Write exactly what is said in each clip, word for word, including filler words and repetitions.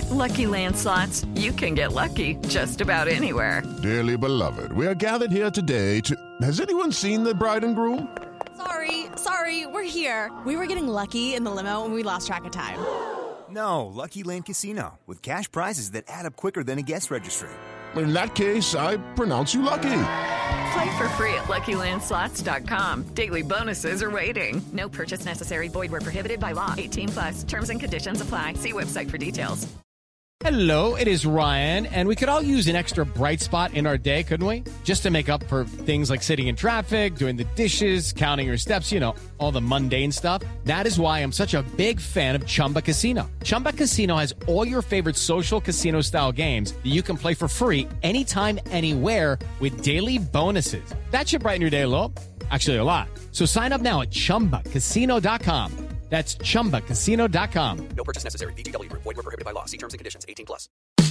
With Lucky Land Slots, you can get lucky just about anywhere. Dearly beloved, we are gathered here today to... Has anyone seen the bride and groom? Sorry, sorry, we're here. We were getting lucky in the limo and we lost track of time. No, Lucky Land Casino, with cash prizes that add up quicker than a guest registry. In that case, I pronounce you lucky. Play for free at Lucky Land Slots dot com. Daily bonuses are waiting. No purchase necessary. Void where prohibited by law. eighteen plus. Terms and conditions apply. See website for details. Hello, it is Ryan, and we could all use an extra bright spot in our day, couldn't we? Just to make up for things like sitting in traffic, doing the dishes, counting your steps, you know, all the mundane stuff. That is why I'm such a big fan of Chumba Casino. Chumba Casino has all your favorite social casino-style games that you can play for free anytime, anywhere with daily bonuses. That should brighten your day a little. Actually, a lot. So sign up now at chumba casino dot com. That's chumba casino dot com. No purchase necessary. V G W Group. Void where prohibited by law. See terms and conditions. eighteen plus.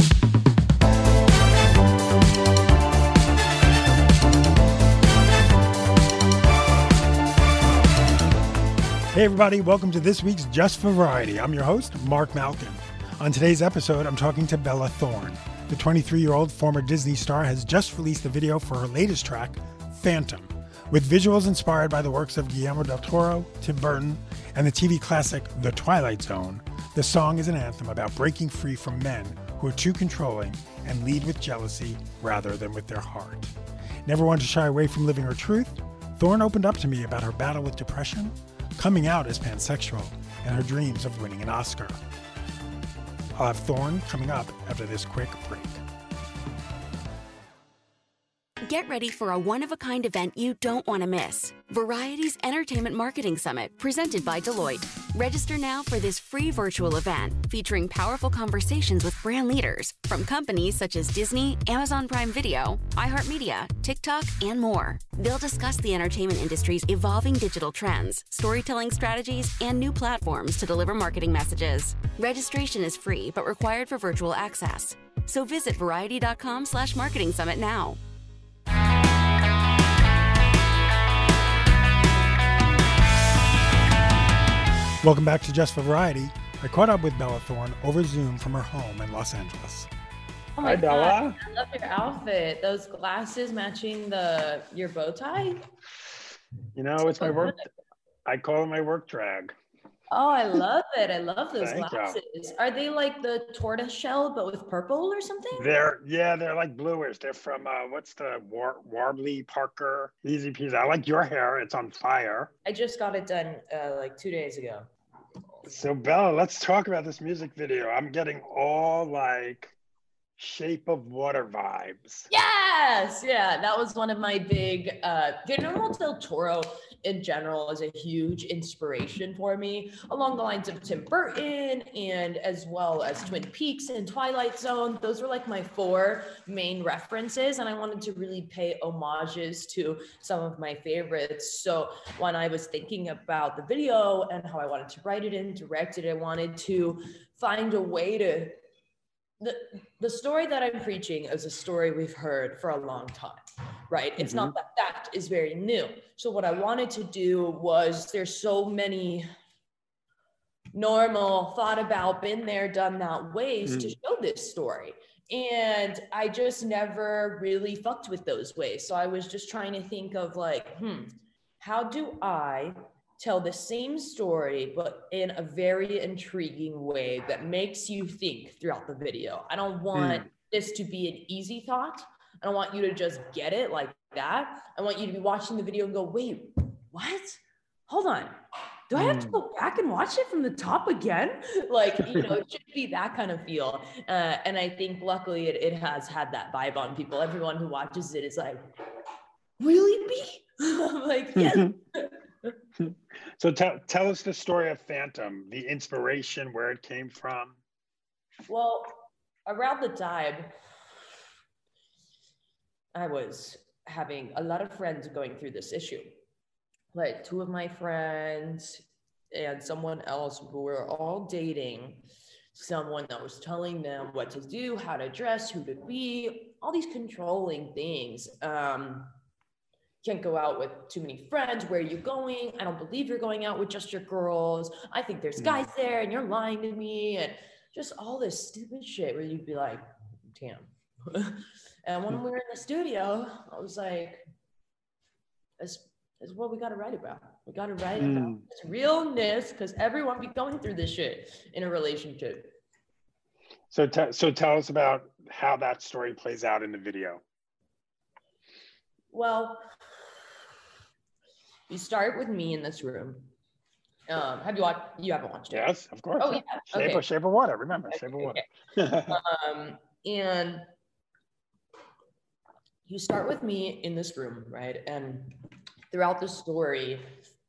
Hey everybody, welcome to this week's Just for Variety. I'm your host, Mark Malkin. On today's episode, I'm talking to Bella Thorne. The twenty-three-year-old former Disney star has just released a video for her latest track, Phantom, with visuals inspired by the works of Guillermo del Toro, Tim Burton, and the T V classic The Twilight Zone. The song is an anthem about breaking free from men who are too controlling and lead with jealousy rather than with their heart. Never one to shy away from living her truth, Thorne opened up to me about her battle with depression, coming out as pansexual, and her dreams of winning an Oscar. I'll have Thorne coming up after this quick break. Get ready for a one-of-a-kind event you don't want to miss. Variety's Entertainment Marketing Summit, presented by Deloitte. Register now for this free virtual event featuring powerful conversations with brand leaders from companies such as Disney, Amazon Prime Video, iHeartMedia, TikTok, and more. They'll discuss the entertainment industry's evolving digital trends, storytelling strategies, and new platforms to deliver marketing messages. Registration is free but required for virtual access. So visit variety.com slash marketing summit now. Welcome back to Just for Variety. I caught up with Bella Thorne over Zoom from her home in Los Angeles. Oh my Hi, God. Bella. I love your outfit. Those glasses matching the your bow tie. You know, it's my work. I call it my work drag. Oh, I love it. I love those Thank you. glasses. Are they like the tortoise shell but with purple or something? They're, yeah, they're like bluish. They're from, uh, what's the, War- Warby Parker, Easy Peasy. I like your hair. It's on fire. I just got it done uh, like two days ago. So Bella, let's talk about this music video. I'm getting all like Shape of Water vibes. Yes, yeah, that was one of my big, uh, Guillermo del Toro in general is a huge inspiration for me, along the lines of Tim Burton and as well as Twin Peaks and Twilight Zone. Those were like my four main references, and I wanted to really pay homages to some of my favorites. So when I was thinking about the video and how I wanted to write it and direct it, I wanted to find a way to The, the story that I'm preaching is a story we've heard for a long time, right? It's Mm-hmm. not that that is very new. So what I wanted to do was, there's so many normal, thought about, been there, done that ways Mm-hmm. to show this story. And I just never really fucked with those ways. So I was just trying to think of like, hmm, how do I tell the same story, but in a very intriguing way that makes you think throughout the video. I don't want mm. this to be an easy thought. I don't want you to just get it like that. I want you to be watching the video and go, wait, what? Hold on. Do I have to go back and watch it from the top again? Like, you know, it should be that kind of feel. Uh, and I think luckily it, it has had that vibe on people. Everyone who watches it is like, really, B? I'm like, yes. So tell tell us the story of Phantom, the inspiration, where it came from. Well, around the time, I was having a lot of friends going through this issue. Like two of my friends and someone else who were all dating someone that was telling them what to do, how to dress, who to be, all these controlling things. Um, can't go out with too many friends. Where are you going? I don't believe you're going out with just your girls. I think there's guys there and you're lying to me. And just all this stupid shit where you'd be like, damn. And when we were in the studio, I was like, this is what we got to write about. We got to write mm. about this realness, because everyone be going through this shit in a relationship. So, t- so tell us about how that story plays out in the video. Well, you start with me in this room. Um, have you watched? You haven't watched it? Yes, of course. Oh yeah. Shape, okay. of, Shape of Water. Remember, okay, Shape of okay. Water. um, and you start with me in this room, right? And throughout the story,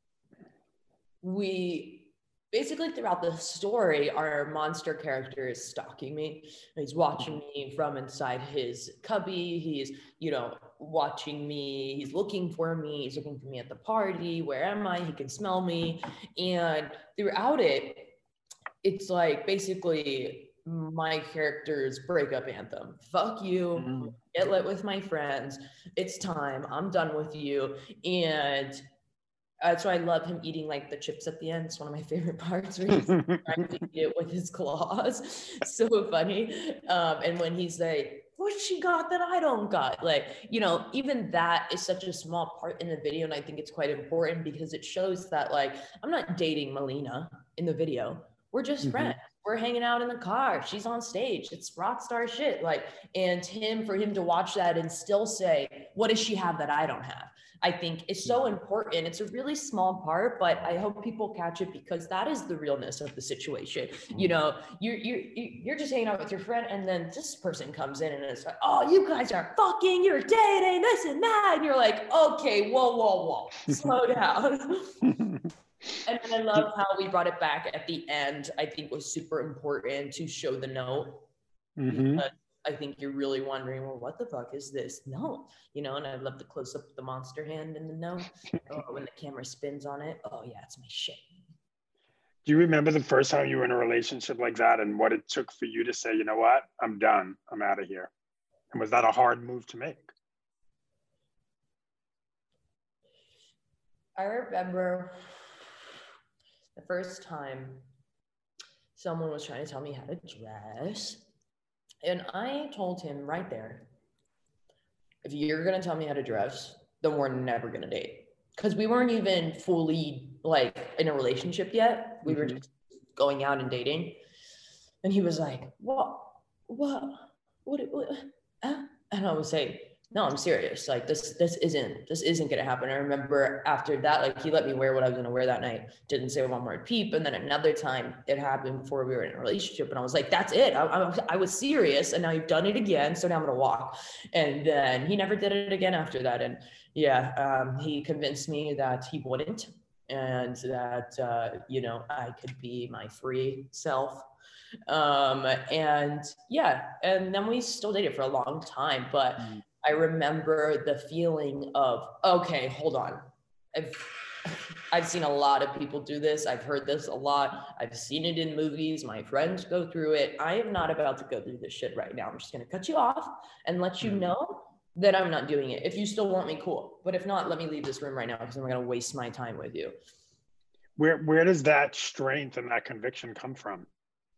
we basically throughout the story, our monster character is stalking me. He's watching me from inside his cubby. He's, you know, watching me. He's looking for me. He's looking for me at the party. Where am I? He can smell me. And throughout it, it's like basically my character's breakup anthem. Fuck you. Mm. Get lit with my friends. It's time. I'm done with you. And that's why I love him eating like the chips at the end. It's one of my favorite parts where he's trying to eat it with his claws. So funny. Um, and when he's like, what she got that I don't got? Like, you know, even that is such a small part in the video. And I think it's quite important because it shows that like, I'm not dating Melina in the video. We're just mm-hmm. friends. We're hanging out in the car. She's on stage. It's rock star shit. Like, and him, for him to watch that and still say, what does she have that I don't have? I think is so important. It's a really small part, but I hope people catch it because that is the realness of the situation. You know, you're, you're, you're just hanging out with your friend and then this person comes in and it's like, oh, you guys are fucking, you're dating, this and that. And you're like, okay, whoa, whoa, whoa, slow down. And I love how we brought it back at the end. I think was super important to show the note. Mm-hmm. Because I think you're really wondering, well, what the fuck is this note? You know, and I love the close up of the monster hand in the note. Oh, when the camera spins on it. Oh yeah, it's my shit. Do you remember the first time you were in a relationship like that and what it took for you to say, you know what, I'm done, I'm out of here? And was that a hard move to make? I remember the first time someone was trying to tell me how to dress. And I told him right there, if you're going to tell me how to dress, then we're never going to date. Because we weren't even fully like in a relationship yet. We mm-hmm. were just going out and dating. And he was like, what, what, what, what, uh? And I would say, no, I'm serious. Like this, this isn't, this isn't going to happen. I remember after that, like he let me wear what I was going to wear that night. Didn't say one word peep. And then another time it happened before we were in a relationship. And I was like, that's it. I, I, I was serious. And now you've done it again. So now I'm going to walk. And then he never did it again after that. And yeah, um, he convinced me that he wouldn't. And that, uh, you know, I could be my free self. Um, and yeah, and then we still dated for a long time, but mm. I remember the feeling of, okay, hold on. I've, I've seen a lot of people do this. I've heard this a lot. I've seen it in movies. My friends go through it. I am not about to go through this shit right now. I'm just going to cut you off and let you know that I'm not doing it. If you still want me, cool. But if not, let me leave this room right now because I'm going to waste my time with you. Where, where does that strength and that conviction come from?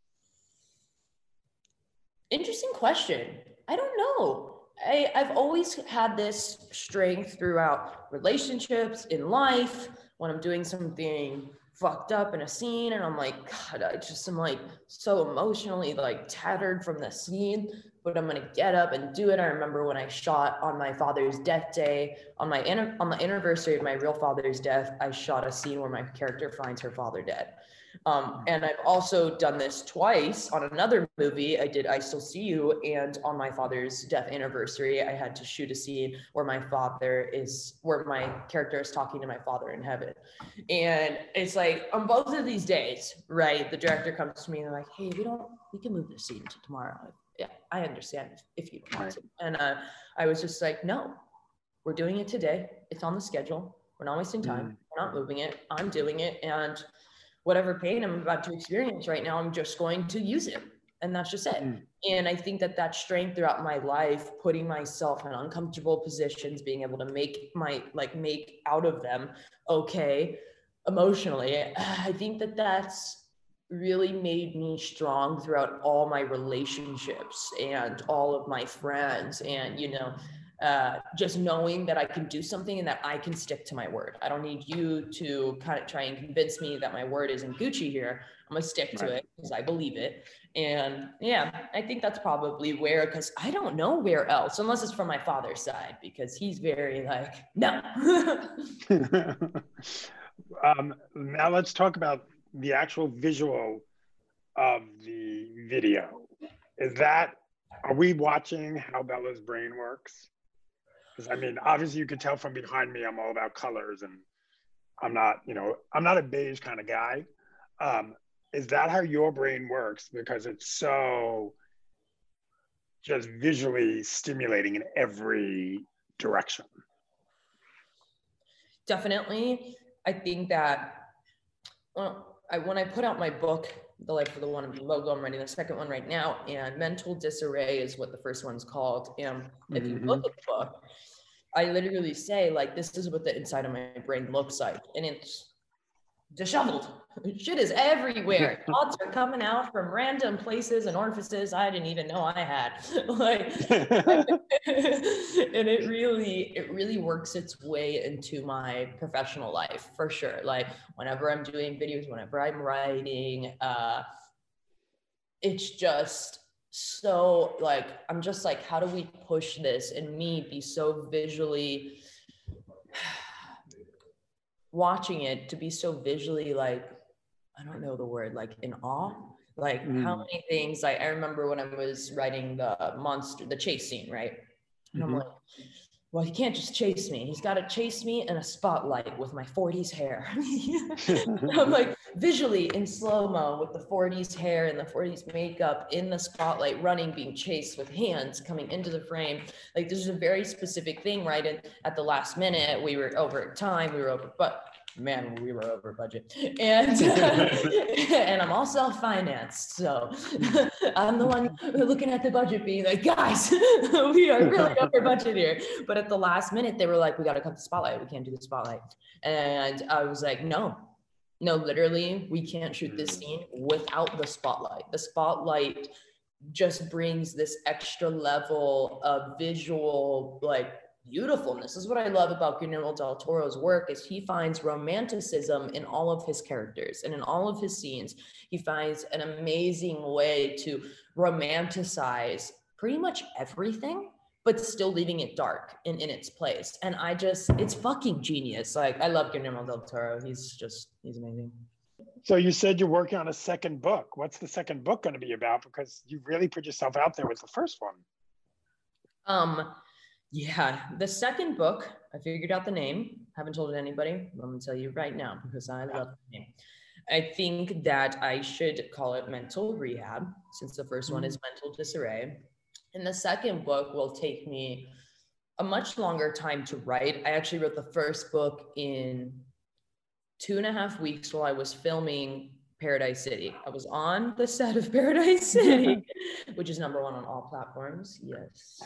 Interesting question. I don't know. I, I've always had this strength throughout relationships, in life, when I'm doing something fucked up in a scene and I'm like, God, I just am like so emotionally like tattered from the scene, but I'm gonna get up and do it. I remember when I shot on my father's death day, on my on the anniversary of my real father's death, I shot a scene where my character finds her father dead. Um, and I've also done this twice on another movie. I did I Still See You, and on my father's death anniversary, I had to shoot a scene where my father is, where my character is talking to my father in heaven. And it's like, on both of these days, right, the director comes to me and they're like, hey, we don't, we can move this scene to tomorrow. Yeah, I understand if, if you want to. And uh, I was just like, no, we're doing it today. It's on the schedule. We're not wasting time. Mm. We're not moving it. I'm doing it. And whatever pain I'm about to experience right now, I'm just going to use it. And that's just it. Mm. And I think that that strength throughout my life, putting myself in uncomfortable positions, being able to make my, like make out of them okay, emotionally, I think that that's really made me strong throughout all my relationships and all of my friends. And, you know, uh, just knowing that I can do something and that I can stick to my word. I don't need you to kind of try and convince me that my word isn't Gucci here. I'm gonna stick to it because I believe it. And yeah, I think that's probably where, because I don't know where else, unless it's from my father's side, because he's very like, no. um, now let's talk about the actual visual of the video. Is that, are we watching how Bella's brain works? Because I mean, obviously you can tell from behind me, I'm all about colors, and I'm not, you know, I'm not a beige kind of guy. Um, is that how your brain works? Because it's so just visually stimulating in every direction. Definitely. I think that, well, I, when I put out my book, The Life of the One Logo, I'm writing the second one right now, and Mental Disarray is what the first one's called. And if you look at the book, I literally say, like, this is what the inside of my brain looks like. And it's disheveled. Shit is everywhere. Thoughts are coming out from random places and orifices I didn't even know I had. Like, and it really, it really works its way into my professional life for sure. Like, whenever I'm doing videos, whenever I'm writing, uh, it's just so like, I'm just like, how do we push this and me be so visually watching it to be so visually like, I don't know the word, like in awe, like mm. how many things, like I remember when I was writing the monster, the chase scene, right? And mm-hmm. I'm like, well, he can't just chase me. He's got to chase me in a spotlight with my forties hair. I'm like visually in slow-mo with the forties hair and the forties makeup in the spotlight, running, being chased with hands coming into the frame. Like this is a very specific thing, right? And at the last minute, we were over time, we were over, but man, we were over budget. And, and I'm all self-financed. So I'm the one looking at the budget being like, guys, we are really over budget here. But at the last minute, they were like, we got to cut the spotlight. We can't do the spotlight. And I was like, no, no, literally, we can't shoot this scene without the spotlight. The spotlight just brings this extra level of visual, like, beautifulness. This is what I love about Guillermo del Toro's work, is he finds romanticism in all of his characters and in all of his scenes. He finds an amazing way to romanticize pretty much everything, but still leaving it dark and in its place. And I just, it's fucking genius. Like, I love Guillermo del Toro. He's just, he's amazing. So you said you're working on a second book. What's the second book going to be about? Because you really put yourself out there with the first one. Um, Yeah, the second book, I figured out the name. Haven't told anybody. I'm going to tell you right now because I love the name. I think that I should call it Mental Rehab, since the first one is Mental Disarray. And the second book will take me a much longer time to write. I actually wrote the first book in two and a half weeks while I was filming Paradise City. I was on the set of Paradise City, which is number one on all platforms. Yes.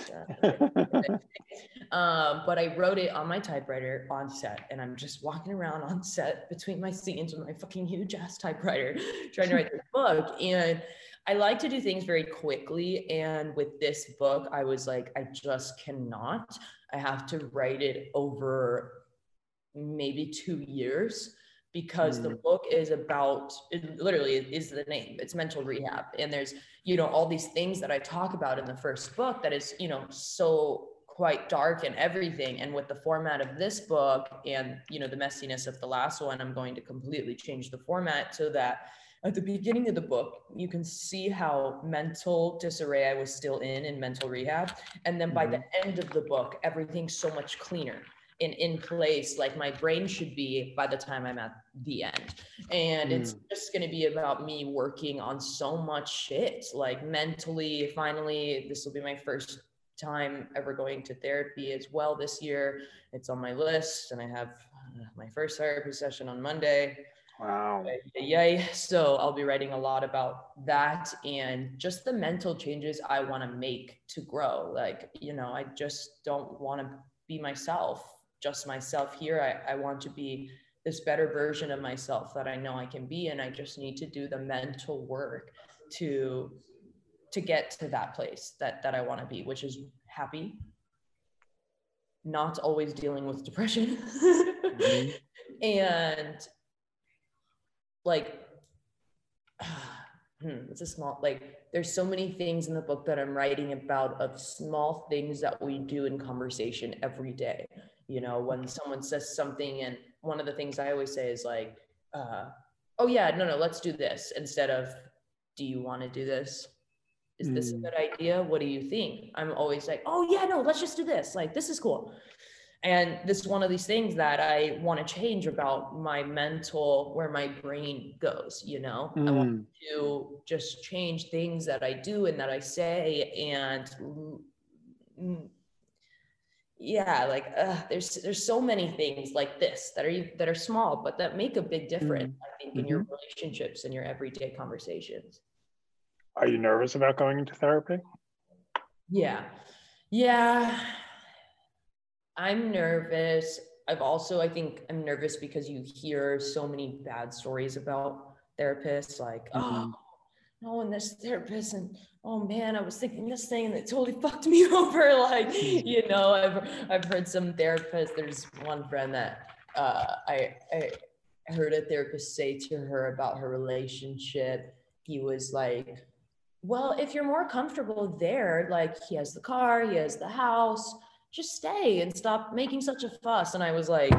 um, but I wrote it on my typewriter on set, and I'm just walking around on set between my scenes with my fucking huge ass typewriter trying to write this book. And I like to do things very quickly. And with this book, I was like, I just cannot. I have to write it over maybe two years. Because the book is about, it literally is the name, it's mental rehab. And there's, you know, all these things that I talk about in the first book that is, you know, so quite dark and everything. And with the format of this book and, you know, the messiness of the last one, I'm going to completely change the format so that at the beginning of the book, you can see how mental disarray I was still in, in mental rehab. And then by mm-hmm. the end of the book, everything's so much cleaner. In, in place, like my brain should be by the time I'm at the end. And mm. it's just going to be about me working on so much shit, like mentally. Finally, this will be my first time ever going to therapy as well this year. It's on my list, and I have uh, my first therapy session on Monday. Wow. Yay. So I'll be writing a lot about that and just the mental changes I want to make to grow. Like, you know, I just don't want to be myself. Just myself here. I, I want to be this better version of myself that I know I can be. And I just need to do the mental work to, to get to that place that, that I want to be, which is happy, not always dealing with depression. Mm-hmm. And like, hmm, it's a small, like, there's so many things in the book that I'm writing about of small things that we do in conversation every day. You know, when someone says something, and one of the things I always say is like, uh, oh yeah, no, no, let's do this, instead of, do you want to do this? Is this a good idea? What do you think? I'm always like, oh yeah, no, let's just do this. Like, this is cool. And this is one of these things that I want to change about my mental, where my brain goes, you know, mm. I want to just change things that I do and that I say. And mm, yeah, like uh, there's, there's so many things like this that are, that are small, but that make a big difference, mm. I think, in mm-hmm. your relationships and your everyday conversations. Are you nervous about going into therapy? Yeah. Yeah. I'm nervous. I've also, I think I'm nervous because you hear so many bad stories about therapists, like, mm-hmm. oh, no, and this therapist, and oh man, I was thinking this thing and it totally fucked me over. Like, you know, I've, I've heard some therapists, there's one friend that uh, I, I heard a therapist say to her about her relationship. He was like, well, if you're more comfortable there, like he has the car, he has the house, just stay and stop making such a fuss. And I was like,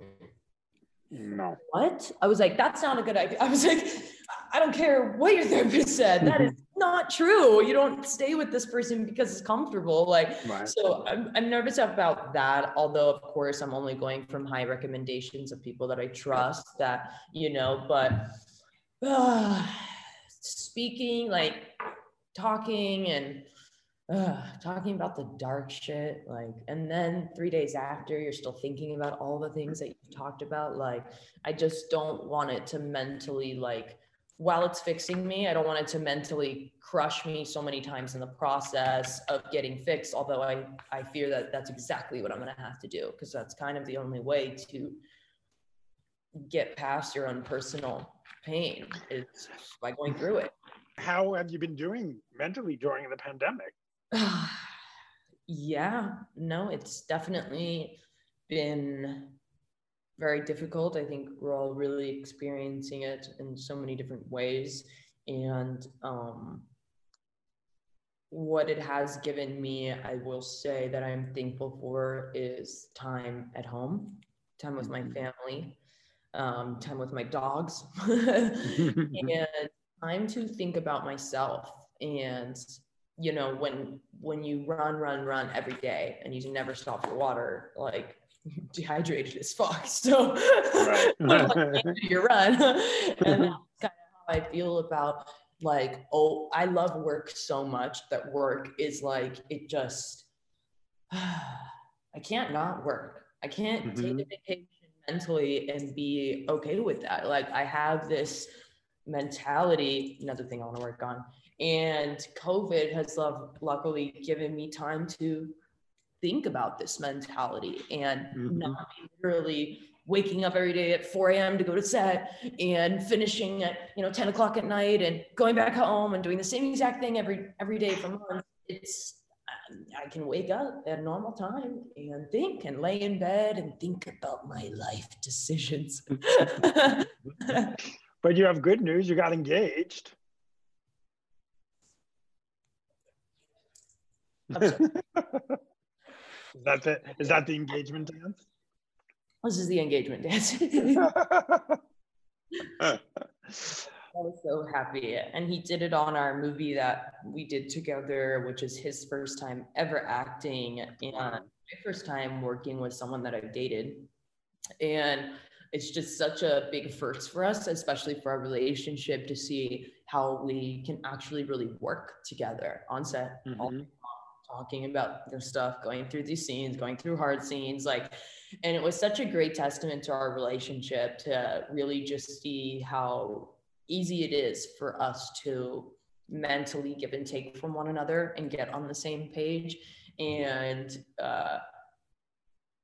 no. What? I was like, that's not a good idea. I was like, I don't care what your therapist said. That is not true. You don't stay with this person because it's comfortable. Like, right. So I'm, I'm nervous about that. Although, of course, I'm only going from high recommendations of people that I trust that, you know, but uh, speaking, like talking and Uh, talking about the dark shit, like, and then three days after you're still thinking about all the things that you've talked about. Like, I just don't want it to mentally, like, while it's fixing me, I don't want it to mentally crush me so many times in the process of getting fixed. Although I, I fear that that's exactly what I'm going to have to do, because that's kind of the only way to get past your own personal pain, is by going through it. How have you been doing mentally during the pandemic? Yeah, no, it's definitely been very difficult. I think we're all really experiencing it in so many different ways. And um, what it has given me, I will say that I'm thankful for, is time at home, time with my family, um, time with my dogs, and time to think about myself. And you know, when when you run, run, run every day and you never stop for water, like, you're dehydrated as fuck. So right. Like, you run. And that's kind of how I feel about, like, oh, I love work so much that work is like, it just, I can't not work. I can't mm-hmm. take a vacation mentally and be okay with that. Like, I have this mentality, another thing I want to work on. And COVID has love, luckily given me time to think about this mentality and mm-hmm. not be literally waking up every day at four a.m. to go to set and finishing at, you know, ten o'clock at night and going back home and doing the same exact thing every every day for months. It's, I can wake up at a normal time and think and lay in bed and think about my life decisions. But you have good news. You got engaged. is that the is that the engagement dance? This is the engagement dance. I was so happy. And he did it on our movie that we did together, which is his first time ever acting and my first time working with someone that I've dated. And it's just such a big first for us, especially for our relationship, to see how we can actually really work together on set. Mm-hmm. All talking about their stuff, going through these scenes, going through hard scenes, like, and it was such a great testament to our relationship to really just see how easy it is for us to mentally give and take from one another and get on the same page. And uh,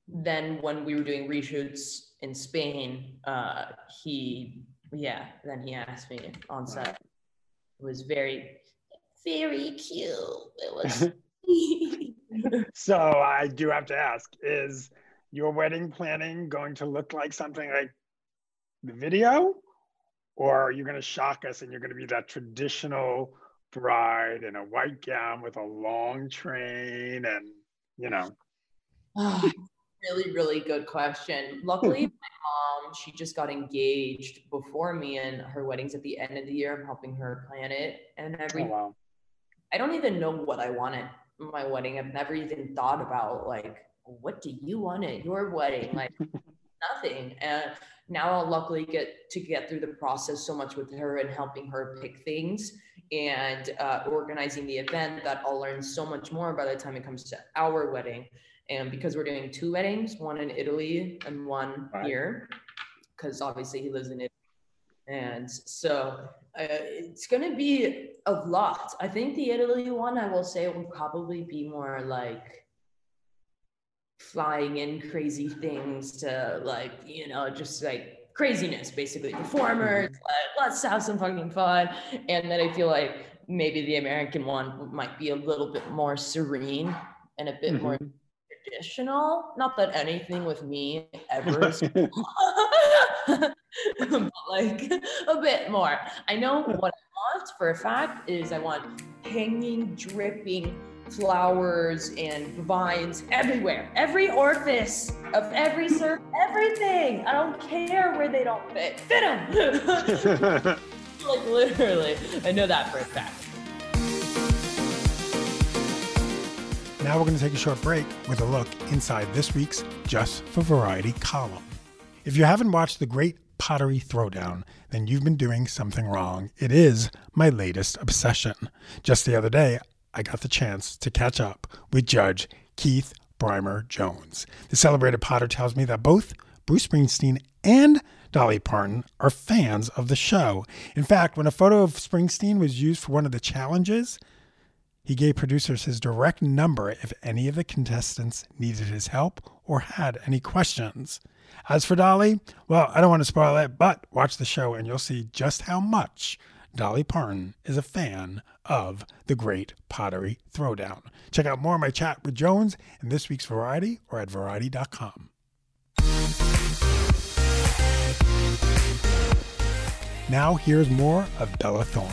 then when we were doing reshoots in Spain, uh, he, yeah, then he asked me on set. It was very, very cute. It was. So I do have to ask, is your wedding planning going to look like something like the video? Or are you going to shock us and you're going to be that traditional bride in a white gown with a long train and, you know? Oh, really, really good question. Luckily, my mom, she just got engaged before me, and her wedding's at the end of the year. I'm helping her plan it and everything. Oh, wow. I don't even know what I want at my wedding. I've never even thought about, like, what do you want at your wedding? Like, nothing. And now I'll luckily get to get through the process so much with her and helping her pick things and uh, organizing the event, that I'll learn so much more by the time it comes to our wedding. And because we're doing two weddings, one in Italy and one right. here, because obviously he lives in Italy. And so uh, it's going to be a lot. I think the Italy one, I will say, will probably be more like flying in crazy things to, like, you know, just like craziness, basically. Performers, like, let's have some fucking fun. And then I feel like maybe the American one might be a little bit more serene and a bit mm-hmm. more traditional. Not that anything with me ever is but like a bit more. I know what I want for a fact is I want hanging, dripping flowers and vines everywhere, every orifice of every surf, everything. I don't care where they don't fit. Fit them. Like literally, I know that for a fact. Now we're going to take a short break with a look inside this week's Just for Variety column. If you haven't watched The Great Pottery Throwdown, then you've been doing something wrong. It is my latest obsession. Just the other day, I got the chance to catch up with Judge Keith Brymer Jones. The celebrated potter tells me that both Bruce Springsteen and Dolly Parton are fans of the show. In fact, when a photo of Springsteen was used for one of the challenges, he gave producers his direct number if any of the contestants needed his help or had any questions. As for Dolly, well, I don't want to spoil it, but watch the show and you'll see just how much Dolly Parton is a fan of The Great Pottery Throwdown. Check out more of my chat with Jones in this week's Variety or at variety dot com. Now here's more of Bella Thorne.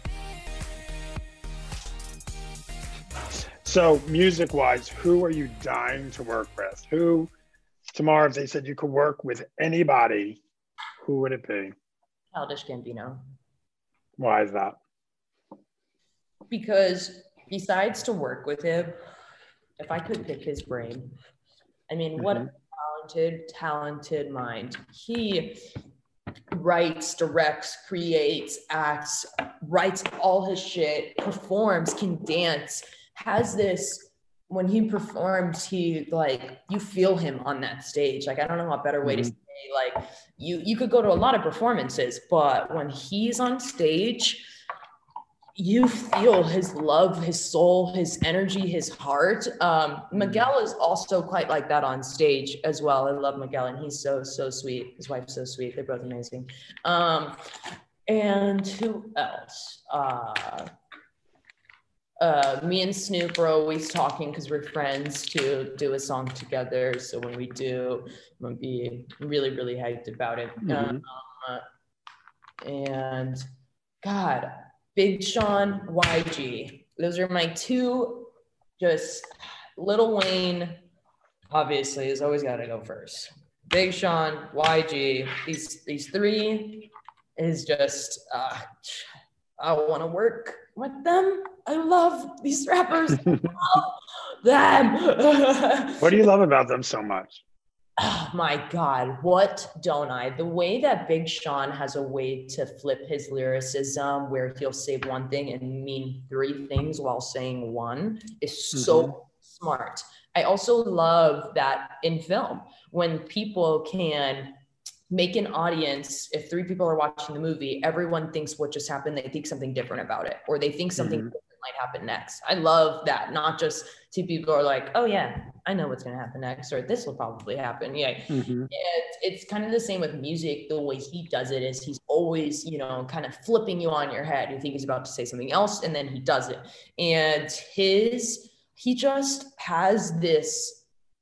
So music-wise, who are you dying to work with? Who, tomorrow, if they said you could work with anybody, who would it be? Childish Gambino. Why is that? Because besides to work with him, if I could pick his brain, I mean, mm-hmm. what a talented, talented mind. He writes, directs, creates, acts, writes all his shit, performs, can dance, has this, when he performs, he like, you feel him on that stage. Like, I don't know a better way mm-hmm. to say, like, you, you could go to a lot of performances, but when he's on stage, you feel his love, his soul, his energy, his heart. Um, Miguel is also quite like that on stage as well. I love Miguel, and he's so, so sweet. His wife's so sweet. They're both amazing. Um, and who else? Uh, uh, me and Snoop are always talking because we're friends to do a song together. So when we do, I'm gonna be really, really hyped about it. Mm-hmm. Um, uh, and God, Big Sean, Y G. Those are my two, just Lil Wayne, obviously, has always got to go first. Big Sean, Y G, these these three is just, uh, I want to work with them. I love these rappers. I love them. What do you love about them so much? Oh my God, what don't I? The way that Big Sean has a way to flip his lyricism where he'll say one thing and mean three things while saying one is so mm-hmm. smart. I also love that in film, when people can make an audience, if three people are watching the movie, everyone thinks what just happened, they think something different about it, or they think something mm-hmm. different might happen next. I love that. Not just two people are like, oh yeah, I know what's going to happen next, or this will probably happen. Yeah. Mm-hmm. It's, it's kind of the same with music. The way he does it is he's always, you know, kind of flipping you on your head. You think he's about to say something else, and then he does it. And his, he just has this,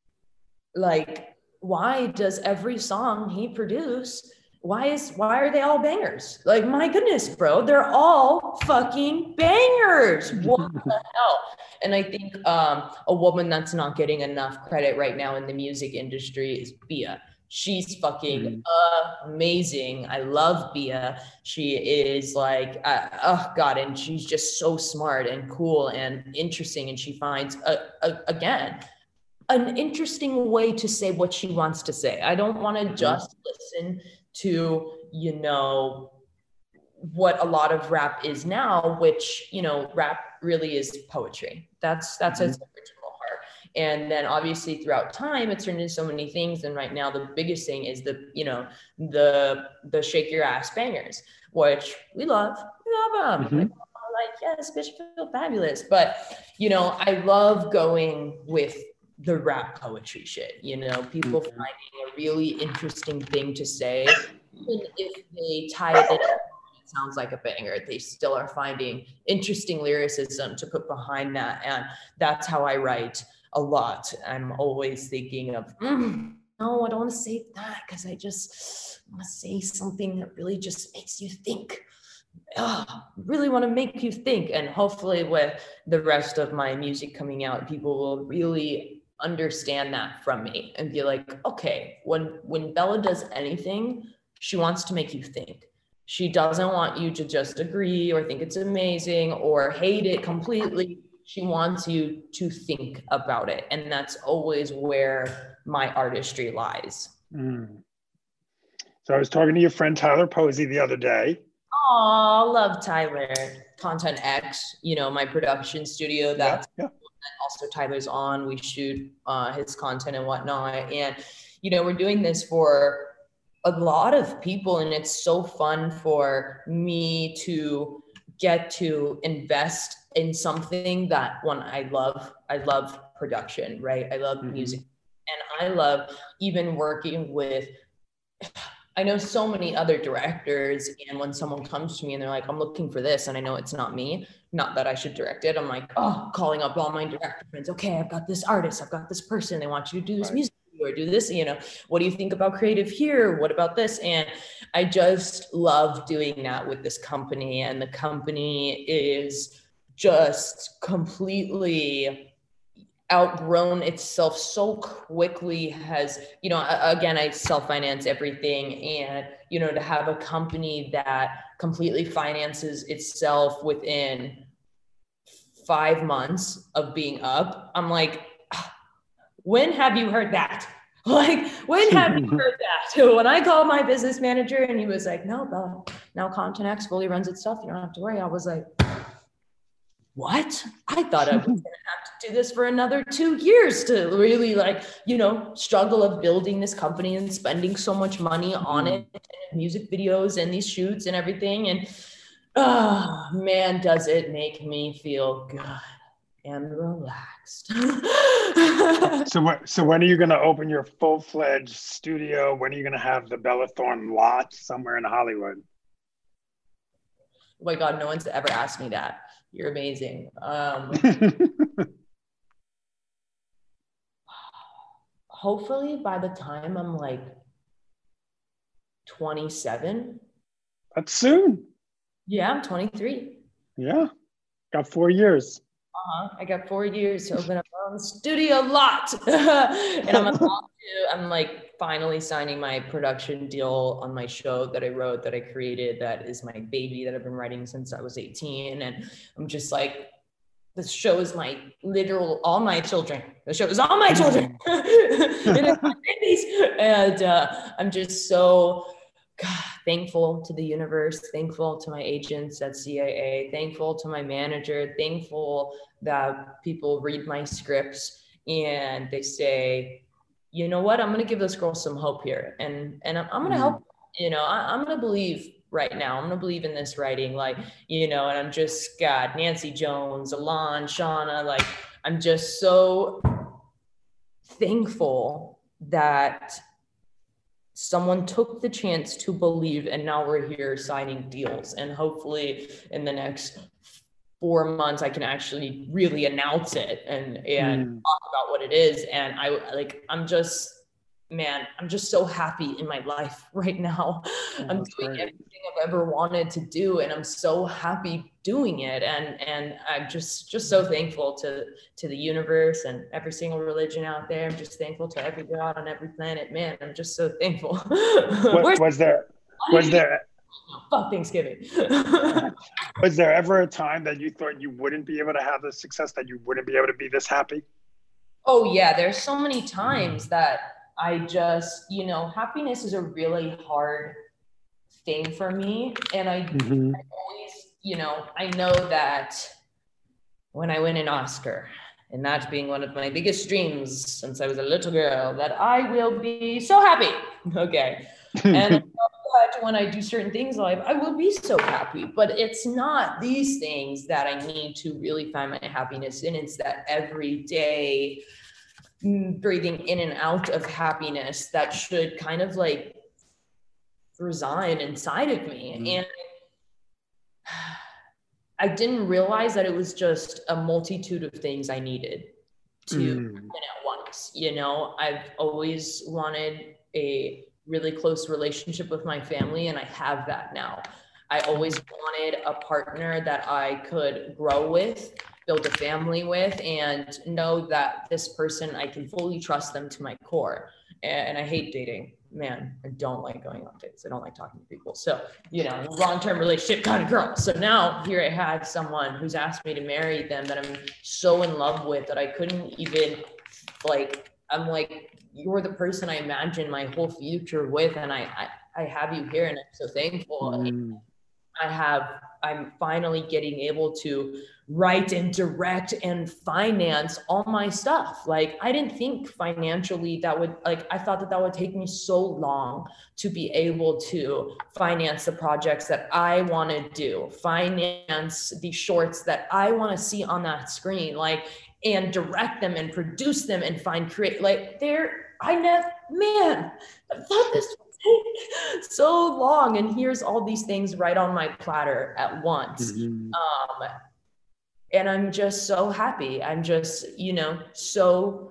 like, why does every song he produce, why is, why are they all bangers? Like, my goodness, bro, they're all fucking bangers. What the hell? And I think um, a woman that's not getting enough credit right now in the music industry is Bia. She's fucking mm. amazing. I love Bia. She is like, uh, oh God, and she's just so smart and cool and interesting. And she finds, a, a, again, an interesting way to say what she wants to say. I don't want to just listen to, you know, what a lot of rap is now, which, you know, rap really is poetry. That's, that's mm-hmm. its original heart. And then obviously throughout time, it's turned into so many things. And right now, the biggest thing is the, you know, the, the shake your ass bangers, which we love, we love them. Mm-hmm. Like, like, yes, bitch, feel fabulous. But, you know, I love going with the rap poetry shit, you know, people mm-hmm. finding a really interesting thing to say, even if they tie it in, it sounds like a banger, they still are finding interesting lyricism to put behind that. And that's how I write a lot. I'm always thinking of, mm, no, I don't want to say that, because I just want to say something that really just makes you think. Oh, really want to make you think. And hopefully with the rest of my music coming out, people will really understand that from me and be like, okay, when when Bella does anything, she wants to make you think. She doesn't want you to just agree or think it's amazing or hate it completely. She wants you to think about it. And that's always where my artistry lies. Mm. So I was talking to your friend Tyler Posey the other day. Oh, love Tyler. Content X, you know, my production studio. That's yeah, yeah. Also Tyler's on, we shoot uh, his content and whatnot. And, you know, we're doing this for a lot of people, and it's so fun for me to get to invest in something that one I love. I love production, right? I love mm-hmm. music, and I love even working with, I know so many other directors, and when someone comes to me and they're like, I'm looking for this, and I know it's not me, not that I should direct it, I'm like, oh, calling up all my director friends. Okay, I've got this artist, I've got this person, they want you to do this right. music or do this, you know, what do you think about creative here? What about this? And I just love doing that with this company, and the company is just completely outgrown itself so quickly. Has, you know, again, I self-finance everything, and, you know, to have a company that completely finances itself within five months of being up, I'm like, when have you heard that? Like, when have you heard that? When I called my business manager and he was like, no, Bella, now Content X fully runs itself, you don't have to worry. I was like, what? I thought I was going to have to do this for another two years to really, like, you know, struggle of building this company and spending so much money on it, and music videos and these shoots and everything. And oh man, does it make me feel good and relaxed. so what, so when are you going to open your full-fledged studio? When are you going to have the Bella Thorne lot somewhere in Hollywood? Oh my God, no one's ever asked me that. You're amazing. Um, hopefully by the time I'm like twenty-seven. That's soon. Yeah, I'm twenty-three. Yeah, got four years. Uh-huh. I got four years to open up my own studio lot. And I'm about to, I'm like finally signing my production deal on my show that I wrote, that I created, that is my baby that I've been writing since I was eighteen. And I'm just like, the show is my literal, all my children. The show is all my children. It is my babies. And uh, I'm just so God, thankful to the universe, thankful to my agents at C A A, thankful to my manager, thankful that people read my scripts and they say, you know what, I'm going to give this girl some hope here. And, and I'm, I'm going to mm-hmm. help, you know, I, I'm going to believe right now. I'm going to believe in this writing, like, you know, and I'm just, God, Nancy Jones, Alon, Shauna, like, I'm just so thankful that someone took the chance to believe, and now we're here signing deals. And hopefully in the next four months, I can actually really announce it and, and mm. talk about what it is. And I like, I'm just, man, I'm just so happy in my life right now. Oh, I'm doing great. Everything I've ever wanted to do, and I'm so happy doing it. And and I'm just just so thankful to to the universe and every single religion out there. I'm just thankful to every God on every planet. Man, I'm just so thankful. What, was there was there fuck Thanksgiving? Was there ever a time that you thought you wouldn't be able to have the success, that you wouldn't be able to be this happy? Oh yeah, there's so many times that I just, you know, happiness is a really hard thing for me. And I, mm-hmm. I always, you know, I know that when I win an Oscar, and that being one of my biggest dreams since I was a little girl, that I will be so happy. Okay. And I know that when I do certain things in life, I will be so happy, but it's not these things that I need to really find my happiness in. It's that everyday breathing in and out of happiness that should kind of like reside inside of me. Mm. And I didn't realize that it was just a multitude of things I needed to mm. happen at once. You know, I've always wanted a really close relationship with my family, and I have that now. I always wanted a partner that I could grow with, build a family with, and know that this person, I can fully trust them to my core. And I hate dating. Man, I don't like going on dates. I don't like talking to people. So, you know, long-term relationship kind of girl. So now here I have someone who's asked me to marry them that I'm so in love with that I couldn't even, like, I'm like, you're the person I imagined my whole future with. And I, I, I have you here, and I'm so thankful. Mm. I have, I'm finally getting able to write and direct and finance all my stuff. Like, I didn't think financially that would, like, I thought that that would take me so long to be able to finance the projects that I want to do, finance the shorts that I want to see on that screen, like, and direct them and produce them and find create, like, there, I never, man, I thought this so long, and here's all these things right on my platter at once. Mm-hmm. Um, and I'm just so happy. I'm just, you know, so,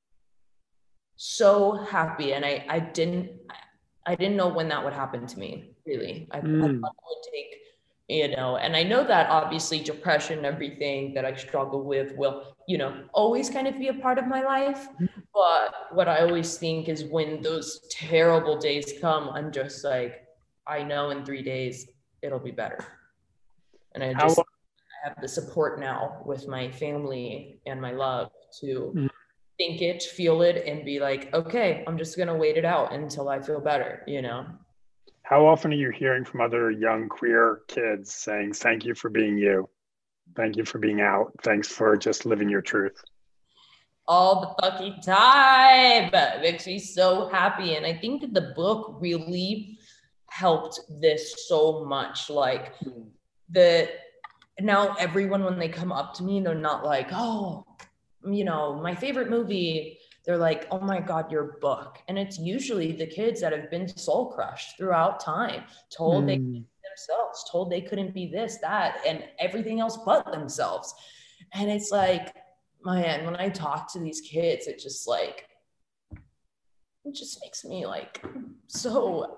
so happy. And I, I didn't, I didn't know when that would happen to me, really. I, mm. I thought it would take, you know, and I know that obviously depression and everything that I struggle with will, you know, always kind of be a part of my life. But what I always think is when those terrible days come, I'm just like, I know in three days it'll be better. And I just How- I have the support now with my family and my love to mm. think it, feel it, and be like, okay, I'm just going to wait it out until I feel better, you know? How often are you hearing from other young queer kids saying, thank you for being you? Thank you for being out. Thanks for just living your truth. All the fucking time. It makes me so happy. And I think that the book really helped this so much. Like, the now everyone, when they come up to me, they're not like, oh, you know, my favorite movie. They're like, oh my God, your book. And it's usually the kids that have been soul crushed throughout time, told mm. they couldn't be themselves, told they couldn't be this, that, and everything else but themselves. And it's like, man, when I talk to these kids, it just like, it just makes me like so,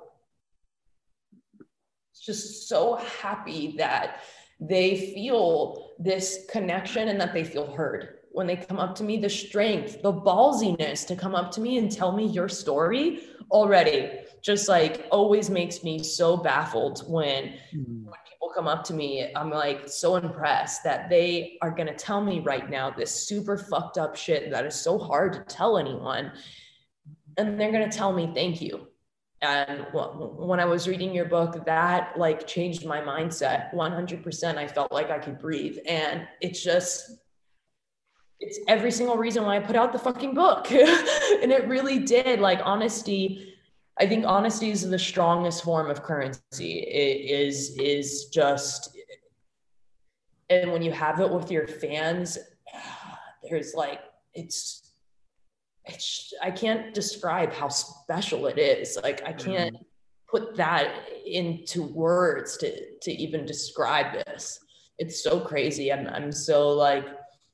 just so happy that they feel this connection and that they feel heard. When they come up to me, the strength, the ballsiness to come up to me and tell me your story already just like always makes me so baffled when, mm. when people come up to me. I'm like so impressed that they are going to tell me right now this super fucked up shit that is so hard to tell anyone. And they're going to tell me, thank you. And when I was reading your book, that like changed my mindset one hundred percent. I felt like I could breathe. And it's just, it's every single reason why I put out the fucking book. And it really did. Like, honesty I think honesty is the strongest form of currency. It is, is just, and when you have it with your fans, there's like, it's, it's, I can't describe how special it is. Like, I can't put that into words to, to even describe this. It's so crazy. I'm, I'm so like,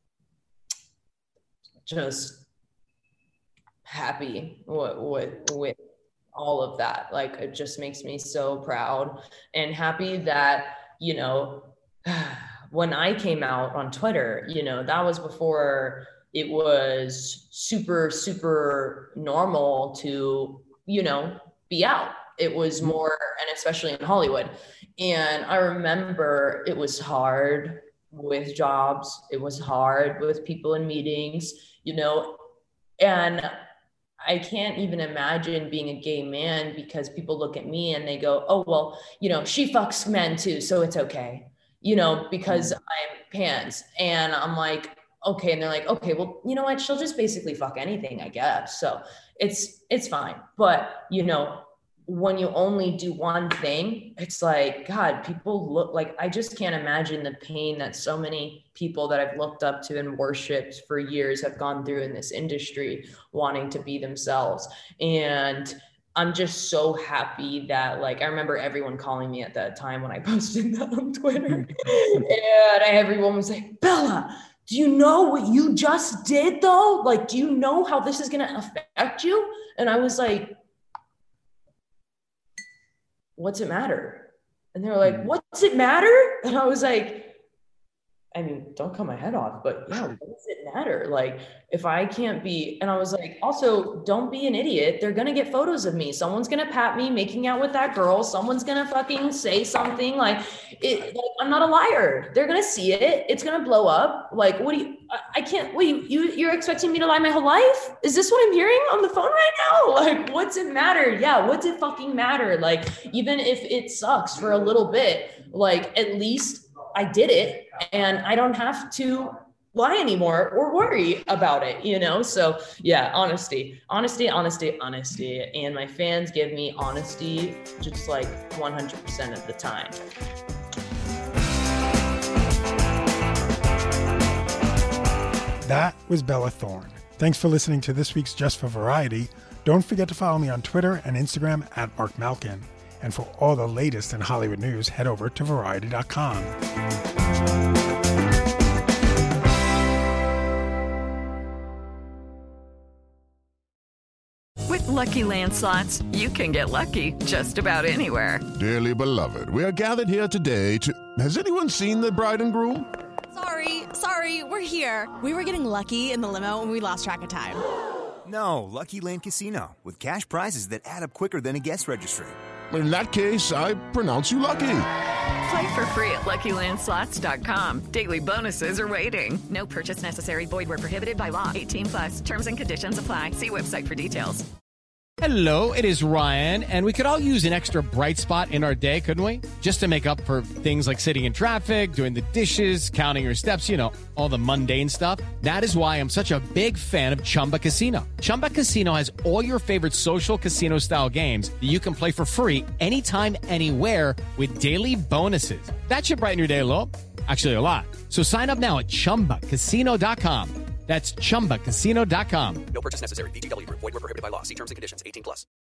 just happy with, with, with all of that. Like, it just makes me so proud and happy that, you know, when I came out on Twitter, you know, that was before it was super, super normal to, you know, be out. It was more, and especially in Hollywood. And I remember it was hard with jobs. It was hard with people in meetings, you know, and I can't even imagine being a gay man because people look at me and they go, oh, well, you know, she fucks men too, so it's okay, you know, because I'm pans. And I'm like, okay. And they're like, okay, well, you know what? She'll just basically fuck anything, I guess. So it's, it's fine. But, you know, when you only do one thing, it's like, God, people look like, I just can't imagine the pain that so many people that I've looked up to and worshiped for years have gone through in this industry, wanting to be themselves. And I'm just so happy that, like, I remember everyone calling me at that time when I posted that on Twitter. And I, everyone was like, Bella, do you know what you just did though? Like, do you know how this is going to affect you? And I was like, what's it matter? And they were like, what's it matter? And I was like, I mean, don't cut my head off, but yeah, what does it matter? Like, if I can't be, and I was like, also, don't be an idiot. They're going to get photos of me. Someone's going to pat me making out with that girl. Someone's going to fucking say something like, it, like, I'm not a liar. They're going to see it. It's going to blow up. Like, what do you, I, I can't, what, you, you, you're expecting me to lie my whole life? Is this what I'm hearing on the phone right now? Like, what's it matter? Yeah. What's it fucking matter? Like, even if it sucks for a little bit, like, at least I did it and I don't have to lie anymore or worry about it, you know? So yeah, honesty, honesty, honesty, honesty. And my fans give me honesty just like one hundred percent of the time. That was Bella Thorne. Thanks for listening to this week's Just for Variety. Don't forget to follow me on Twitter and Instagram at Mark Malkin. And for all the latest in Hollywood news, head over to variety dot com. With Lucky Land Slots, you can get lucky just about anywhere. Dearly beloved, we are gathered here today to... Has anyone seen the bride and groom? Sorry, sorry, we're here. We were getting lucky in the limo and we lost track of time. No, Lucky Land Casino, with cash prizes that add up quicker than a guest registry. In that case, I pronounce you lucky. Play for free at lucky land slots dot com. Daily bonuses are waiting. No purchase necessary. Void where prohibited by law. eighteen plus. Terms and conditions apply. See website for details. Hello, it is Ryan, and we could all use an extra bright spot in our day, couldn't we? Just to make up for things like sitting in traffic, doing the dishes, counting your steps, you know, all the mundane stuff. That is why I'm such a big fan of Chumba Casino. Chumba Casino has all your favorite social casino-style games that you can play for free anytime, anywhere with daily bonuses. That should brighten your day a little. Actually, a lot. So sign up now at chumba casino dot com. That's chumba casino dot com. No purchase necessary. V G W Group. Void where prohibited by law. See terms and conditions. eighteen plus.